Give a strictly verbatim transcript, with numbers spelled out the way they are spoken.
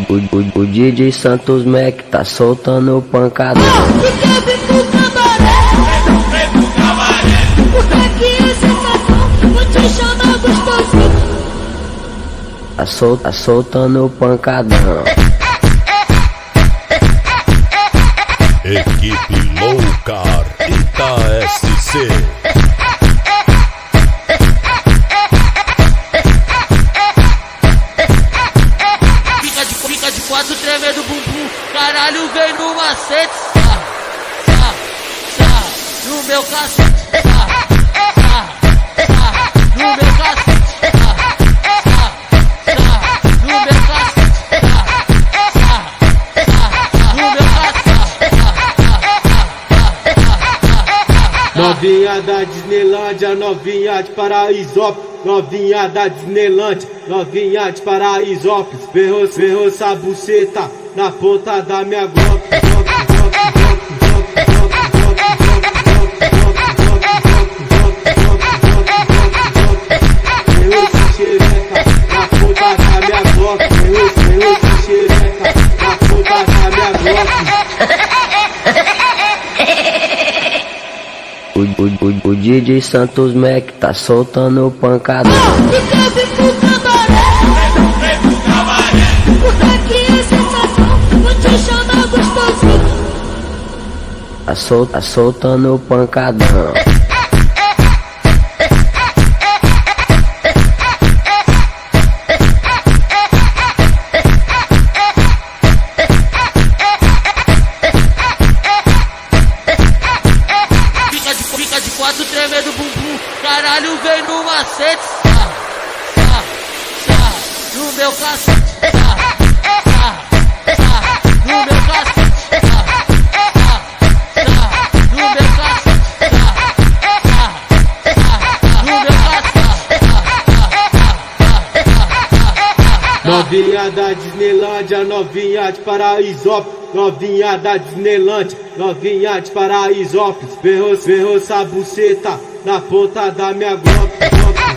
O, o, o D J Santos Mac tá soltando pancadão. Fica bem pro cabaré, porque que é sensação, vou te chamar gostosinho. Tá, sol, tá soltando pancadão. Equipe Loucar Ita S C. Fica de, fica de quatro tremendo bumbum, caralho vem no macete. Sá, sá, sá, no meu cacete. Sá, sá, sá, no meu cacete. Sá, sá, sá, no meu cacete. Sá, sá, sá, no meu cacete. Novinha da Disneylândia, novinha de Paraisópolis, novinha da Disneylândia, novinha de Paraisópolis, vem roçar essa buceta na ponta da minha glock. Vem roçar xereca na ponta da minha glock, vem roçar xereca na ponta da minha glock. O, o, o D J Santos Mac tá soltando pancadão. Fica bem pro cabaré, porque que é sensação, vou te chamar gostosinho. Tá, sol, tá soltando pancadão. Fica de quatro tremendo bumbum, caralho vem no macete. Sá, sá, sá, no meu cacete. Sá, sá, sá, no meu cacete. Sá, sá, sá, no meu cacete. Sá, sá, sá, no meu cacete. Novinha da Disneylândia, novinha de Paraisópolis, novinha da Disneylândia, novinha de Paraisópolis, vem roçar buceta na ponta da minha glock.